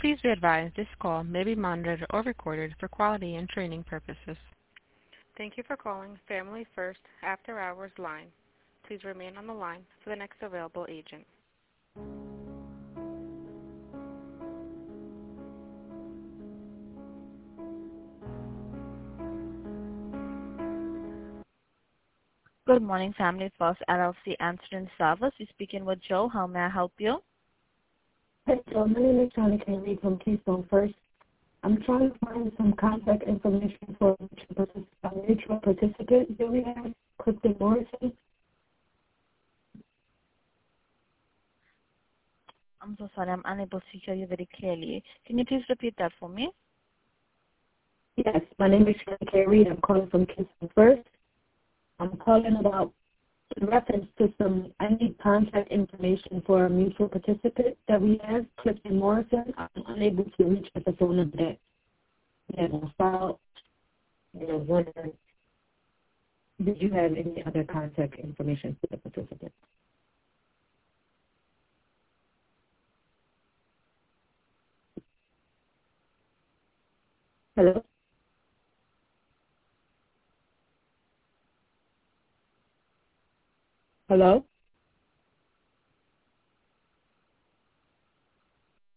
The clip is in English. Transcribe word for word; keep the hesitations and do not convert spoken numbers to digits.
Please be advised this call may be monitored or recorded for quality and training purposes. Thank you for calling Family First After Hours line. Please remain on the line for the next available agent. Good morning, Family First L L C Answering Service. You're speaking with Joe. How may I help you? Hey, so my name is Johnny Kennedy from Keystone First. I'm trying to find some contact information for a mutual participant that we have, Clifton Morrison. I'm so sorry, I'm unable to hear you very clearly. Can you please repeat that for me? Yes, my name is Johnny Kennedy. I'm calling from Keystone First. I'm calling about in reference to some, I need contact information for a mutual participant that we have, Clifton Morrison. I'm unable to reach at the phone number that we have on file. And I was wondering, did you have any other contact information for the participant? Hello? Hello?